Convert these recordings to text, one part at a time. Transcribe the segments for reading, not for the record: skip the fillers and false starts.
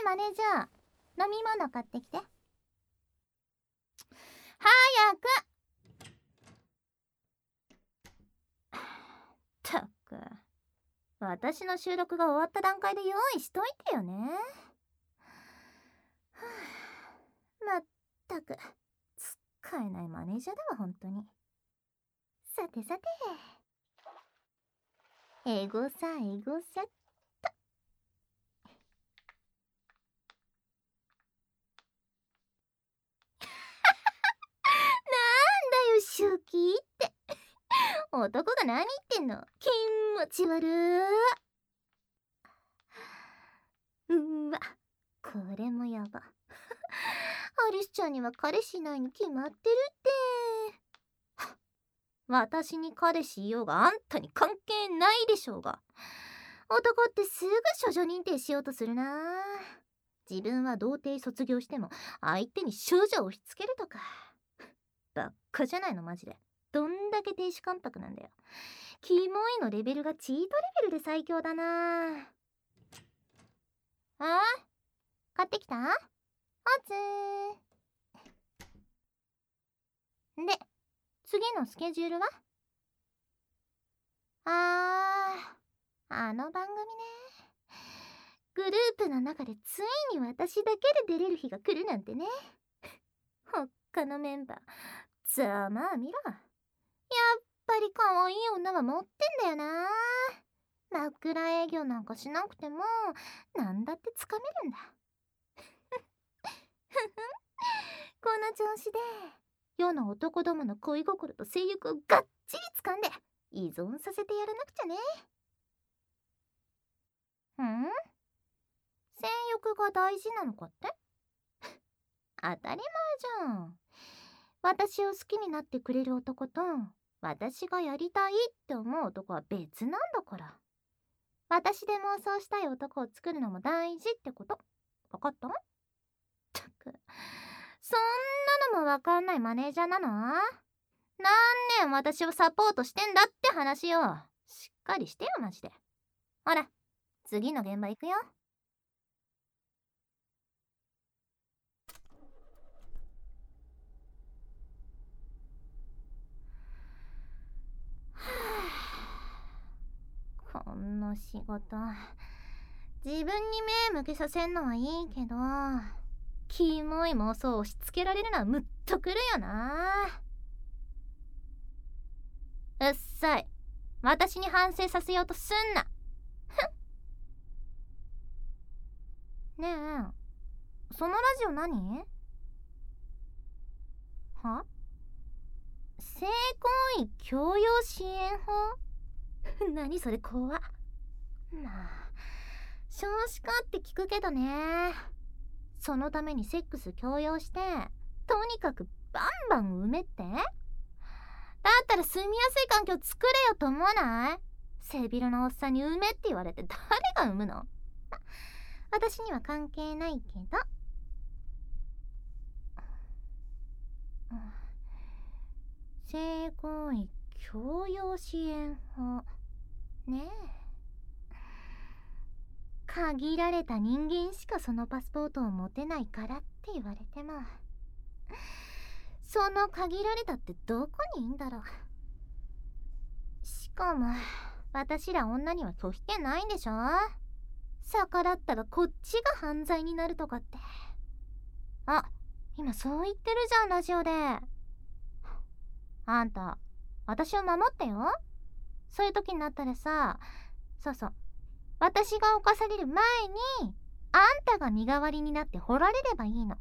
マネージャー、飲み物買ってきて。早く。ったく、私の収録が終わった段階で用意しといてよね。まったく、使えないマネージャーだわ、ほんとに。さてさて、エゴサエゴサっと。なんだよ、シュキって。男が何言ってんの。気持ち悪ー。うわ、これもやば。アリスちゃんには彼氏いないに決まってるって。私に彼氏いようがあんたに関係ないでしょうが。男ってすぐ処女認定しようとするな。自分は童貞卒業しても相手に処女を押し付けるとか。ばっかじゃないのマジで。どんだけ亭主関白なんだよ。キモいのレベルがチートレベルで最強だな。あ？買ってきた？おつー。で、次のスケジュールは？あの番組ね。グループの中でついに私だけで出れる日が来るなんてね。他のメンバー、ざまあ見ろ。やっぱり可愛い女は持ってんだよな。枕営業なんかしなくても、なんだってつかめるんだ。この調子で、世の男どもの恋心と性欲をがっちり掴んで、依存させてやらなくちゃね。性欲が大事なのかって？当たり前じゃん。私を好きになってくれる男と、私がやりたいって思う男は別なんだから。私で妄想したい男を作るのも大事ってこと。わかった？ったく、そんなのもわかんないマネージャーなの？何年私をサポートしてんだって話よ。しっかりしてよマジで。ほら、次の現場行くよ。こんな仕事、自分に目向けさせんのはいいけど、キモい妄想を押し付けられるのはムッとくるよな。うっさい。私に反省させようとすんな。ねえ、そのラジオ何？は？性行為強要支援法？何それ怖っ。まあ、少子化って聞くけどね。そのためにセックス強要して、とにかくバンバン埋めって？だったら住みやすい環境作れよと思わない？背広のおっさんに埋めって言われて誰が産むの？私には関係ないけど。性行為強要支援法ねえ。限られた人間しかそのパスポートを持てないからって言われても、その限られたってどこにいいんだろう。しかも私ら女には拒否権ないんでしょ？逆らったらこっちが犯罪になるとかって。あ、今そう言ってるじゃんラジオで。あんた、私を守ってよ。そういう時になったらさ、そうそう、私が犯される前にあんたが身代わりになって掘られればいいの。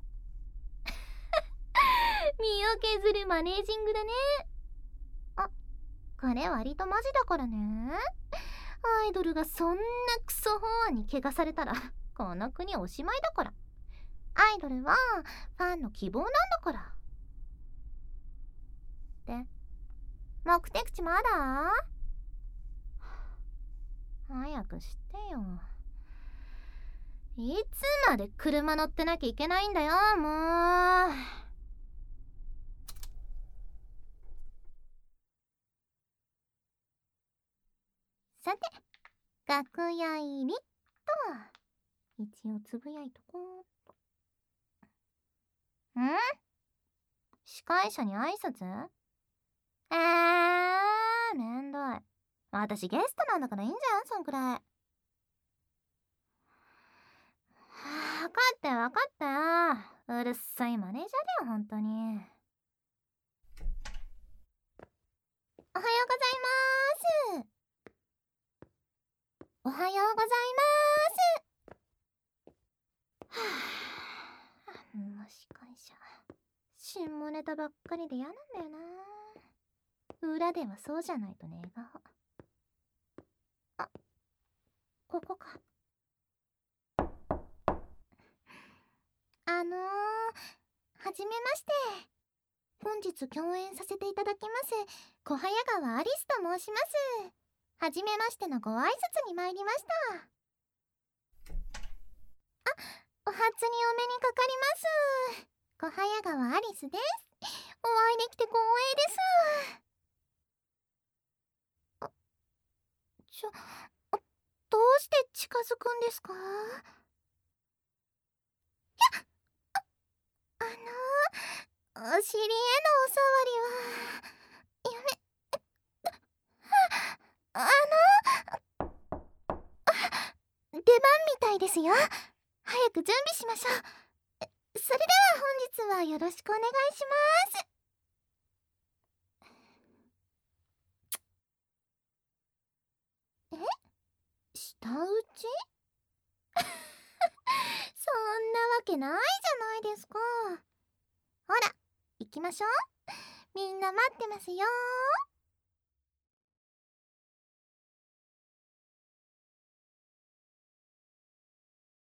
身を削るマネージングだね。あ、これ割とマジだからね。アイドルがそんなクソ法案に汚されたらこの国おしまいだから。アイドルはファンの希望なんだから。で、目的地まだ？早くしてよ。いつまで車乗ってなきゃいけないんだよ、もう。さて、楽屋入りっと。 一応つぶやいとこうっと。司会者に挨拶？めんどい。私ゲストなんだからいいんじゃん、そんくらい。わかったよわかったよ。うるさいマネージャーだよ、ほんとに。おはようございます。おはようございます。はぁ、あんな司会者。下ネタばっかりで嫌なんだよな。裏ではそうじゃないと願う。あ、ここか。はじめまして。本日共演させていただきます、小早川アリスと申します。はじめましてのご挨拶に参りました。お初にお目にかかります。小早川アリスです。お会いできて光栄です。どうして近づくんですか？お尻へのお触りはやめあ出番みたいですよ。早く準備しましょう。それでは本日はよろしくお願いします。舌打ちそんなわけないじゃないですか。ほら行きましょう。みんな待ってますよ。